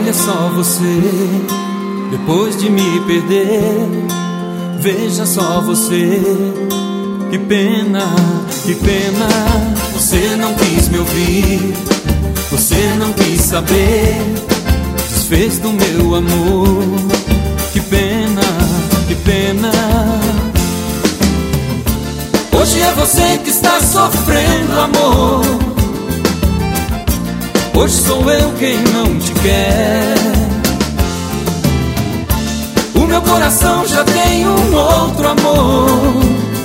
Olha só você, depois de me perder, veja só você. Que pena, que pena. Você não quis me ouvir, você não quis saber, desfez do meu amor. Que pena, que pena. Hoje é você que está sofrendo, amor. Hoje sou eu quem não te quer. O meu coração já tem um outro amor.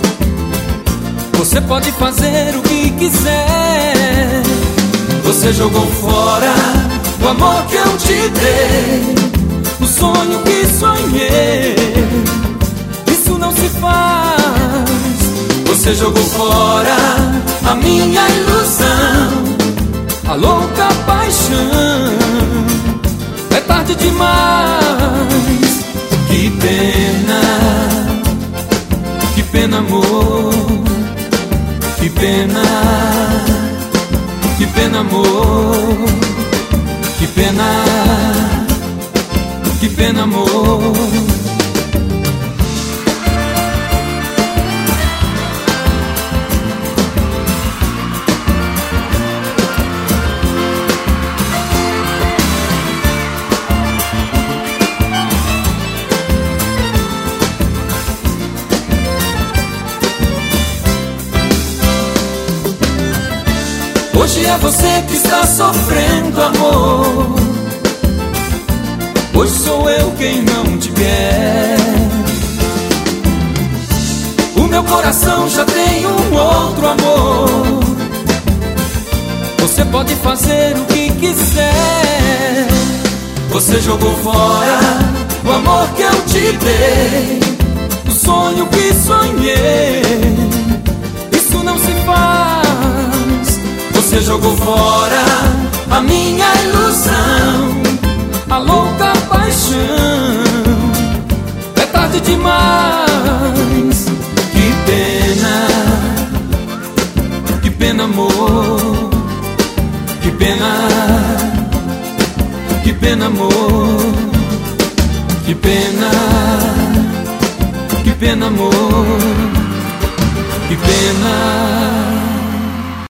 Você pode fazer o que quiser. Você jogou fora o amor que eu te dei, o sonho que sonhei. Isso não se faz. Você jogou fora a minha ilusão, a louca paixão. É tarde demais. Que pena, que pena, amor. Que pena, que pena, amor. Que pena, que pena, amor. Hoje é você que está sofrendo, amor. Hoje sou eu quem não te quer. O meu coração já tem um outro amor. Você pode fazer o que quiser. Você jogou fora o amor que eu te dei, o sonho que sonhei. Isso não se faz. Você jogou fora a minha ilusão, a louca paixão. É tarde demais. Que pena, amor. Que pena, amor. Que pena, amor. Que pena.